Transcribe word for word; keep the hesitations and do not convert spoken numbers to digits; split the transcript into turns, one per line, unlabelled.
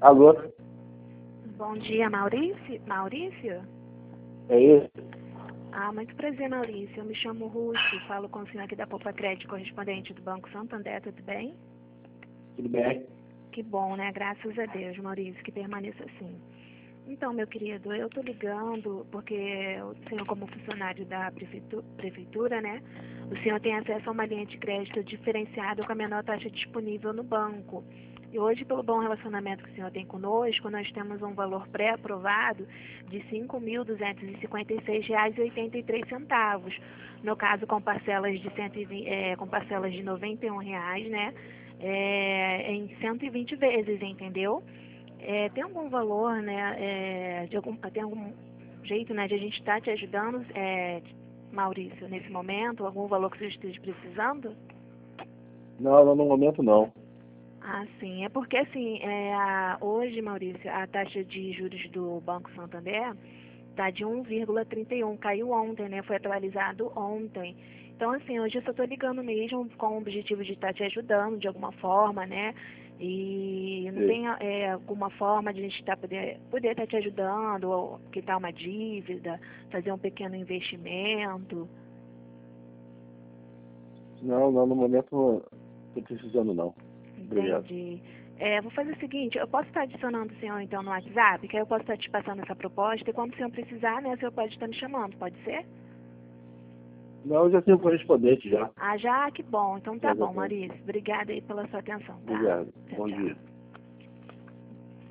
Alô?
Bom dia, Maurício. Maurício?
É isso?
Ah, muito prazer, Maurício. Eu me chamo Ruth, falo com o senhor aqui da Poupa Crédito, correspondente do Banco Santander, tudo bem?
Tudo bem?
Que bom, né? Graças a Deus, Maurício, que permaneça assim. Então, meu querido, eu tô ligando porque o senhor, como funcionário da prefeitu- prefeitura, né? O senhor tem acesso a uma linha de crédito diferenciada com a menor taxa disponível no banco. E hoje, pelo bom relacionamento que o senhor tem conosco, nós temos um valor pré-aprovado de cinco mil duzentos e cinquenta e seis reais e oitenta e três centavos. No caso, com parcelas de cento e vinte, é, com parcelas de noventa e um reais, né? É, em cento e vinte vezes, entendeu? É, tem algum valor, né, é, de algum, tem algum jeito, né, de a gente estar te ajudando, é, Maurício, nesse momento? Algum valor que você esteja precisando?
Não, não, no momento não.
Ah, sim. É porque, assim, é, a- hoje, Maurício, a taxa de juros do Banco Santander está de um vírgula trinta e um. Caiu ontem, né? Foi atualizado ontem. Então, assim, hoje eu só estou ligando mesmo com o objetivo de estar te ajudando de alguma forma, né? E não
Sim.
tem é, alguma forma de a gente estar poder, poder estar te ajudando, ou quitar uma dívida, fazer um pequeno investimento.
Não, não, no momento não estou precisando não. Obrigado.
Entendi. É, vou fazer o seguinte, eu posso estar adicionando o senhor então no WhatsApp, que aí eu posso estar te passando essa proposta e quando o senhor precisar, né, o senhor pode estar me chamando, pode ser?
Não, eu já tenho correspondente já.
Ah, já? Que bom. Então tá
Já, já
bom,
tenho.
Maurício. Obrigada aí pela sua atenção, tá?
Obrigado.
Tchau,
Bom
tchau.
dia.